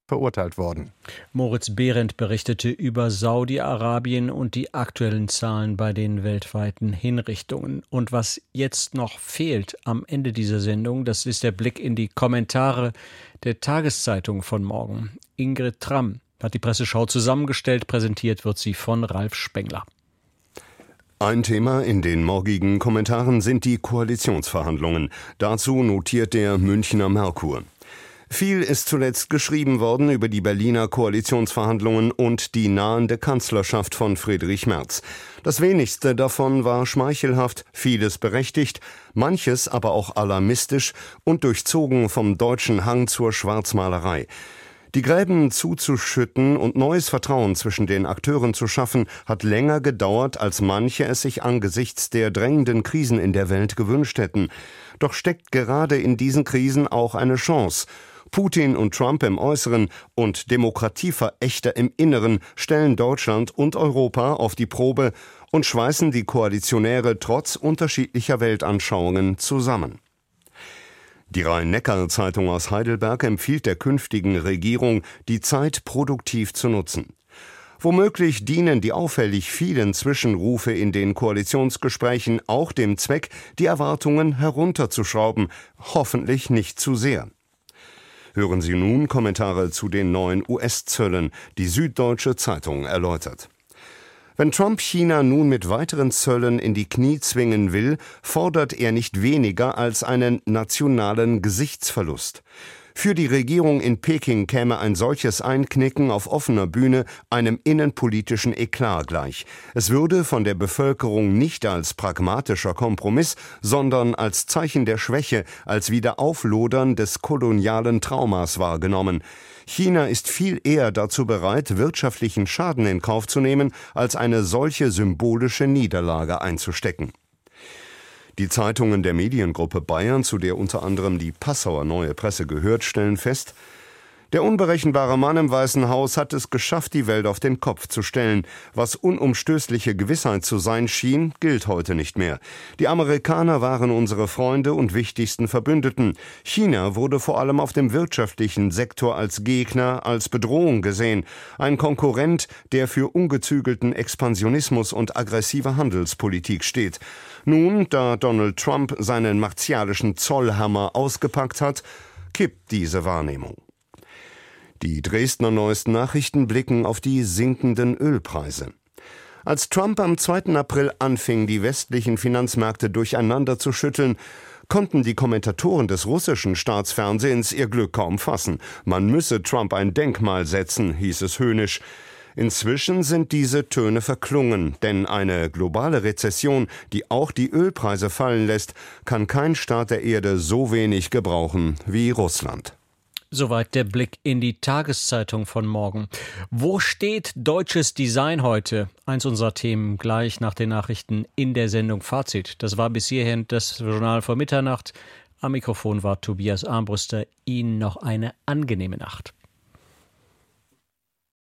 verurteilt worden. Moritz Behrendt berichtete über Saudi-Arabien und die aktuellen Zahlen bei den weltweiten Hinrichtungen. Und was jetzt noch fehlt am Ende dieser Sendung, das ist der Blick in die Kommentare der Tageszeitung von morgen. Ingrid Tramm hat die Presseschau zusammengestellt, präsentiert wird sie von Ralf Spengler. Ein Thema in den morgigen Kommentaren sind die Koalitionsverhandlungen. Dazu notiert der Münchner Merkur. Viel ist zuletzt geschrieben worden über die Berliner Koalitionsverhandlungen und die nahende Kanzlerschaft von Friedrich Merz. Das wenigste davon war schmeichelhaft, vieles berechtigt, manches aber auch alarmistisch und durchzogen vom deutschen Hang zur Schwarzmalerei. Die Gräben zuzuschütten und neues Vertrauen zwischen den Akteuren zu schaffen, hat länger gedauert, als manche es sich angesichts der drängenden Krisen in der Welt gewünscht hätten. Doch steckt gerade in diesen Krisen auch eine Chance. Putin und Trump im Äußeren und Demokratieverächter im Inneren stellen Deutschland und Europa auf die Probe und schweißen die Koalitionäre trotz unterschiedlicher Weltanschauungen zusammen. Die Rhein-Neckar-Zeitung aus Heidelberg empfiehlt der künftigen Regierung, die Zeit produktiv zu nutzen. Womöglich dienen die auffällig vielen Zwischenrufe in den Koalitionsgesprächen auch dem Zweck, die Erwartungen herunterzuschrauben, hoffentlich nicht zu sehr. Hören Sie nun Kommentare zu den neuen US-Zöllen, die Süddeutsche Zeitung erläutert. Wenn Trump China nun mit weiteren Zöllen in die Knie zwingen will, fordert er nicht weniger als einen nationalen Gesichtsverlust. Für die Regierung in Peking käme ein solches Einknicken auf offener Bühne einem innenpolitischen Eklat gleich. Es würde von der Bevölkerung nicht als pragmatischer Kompromiss, sondern als Zeichen der Schwäche, als Wiederauflodern des kolonialen Traumas wahrgenommen. China ist viel eher dazu bereit, wirtschaftlichen Schaden in Kauf zu nehmen, als eine solche symbolische Niederlage einzustecken. Die Zeitungen der Mediengruppe Bayern, zu der unter anderem die Passauer Neue Presse gehört, stellen fest: Der unberechenbare Mann im Weißen Haus hat es geschafft, die Welt auf den Kopf zu stellen. Was unumstößliche Gewissheit zu sein schien, gilt heute nicht mehr. Die Amerikaner waren unsere Freunde und wichtigsten Verbündeten. China wurde vor allem auf dem wirtschaftlichen Sektor als Gegner, als Bedrohung gesehen. Ein Konkurrent, der für ungezügelten Expansionismus und aggressive Handelspolitik steht. Nun, da Donald Trump seinen martialischen Zollhammer ausgepackt hat, kippt diese Wahrnehmung. Die Dresdner Neuesten Nachrichten blicken auf die sinkenden Ölpreise. Als Trump am 2. April anfing, die westlichen Finanzmärkte durcheinander zu schütteln, konnten die Kommentatoren des russischen Staatsfernsehens ihr Glück kaum fassen. Man müsse Trump ein Denkmal setzen, hieß es höhnisch. Inzwischen sind diese Töne verklungen, denn eine globale Rezession, die auch die Ölpreise fallen lässt, kann kein Staat der Erde so wenig gebrauchen wie Russland. Soweit der Blick in die Tageszeitung von morgen. Wo steht deutsches Design heute? Eins unserer Themen gleich nach den Nachrichten in der Sendung Fazit. Das war bis hierhin das Journal vor Mitternacht. Am Mikrofon war Tobias Armbruster. Ihnen noch eine angenehme Nacht.